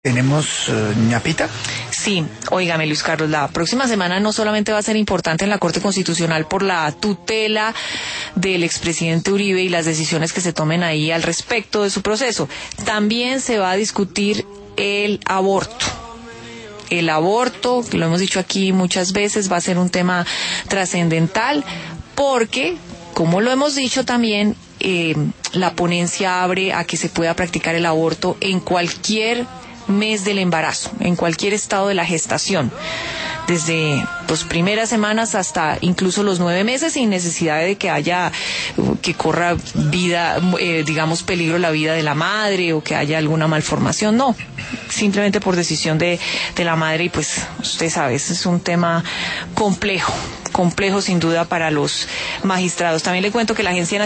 ¿Tenemos ñapita? Sí, óigame Luis Carlos, la próxima semana no solamente va a ser importante en la Corte Constitucional por la tutela del expresidente Uribe y las decisiones que se tomen ahí al respecto de su proceso, también se va a discutir el aborto. El aborto, que lo hemos dicho aquí muchas veces, va a ser un tema trascendental porque, como lo hemos dicho también, la ponencia abre a que se pueda practicar el aborto en cualquier mes del embarazo, en cualquier estado de la gestación, desde las primeras semanas hasta incluso los 9 meses, sin necesidad de que corra vida, peligro la vida de la madre o que haya alguna malformación, no, simplemente por decisión de la madre. Y pues usted sabe, ese es un tema complejo sin duda para los magistrados. También le cuento que la Agencia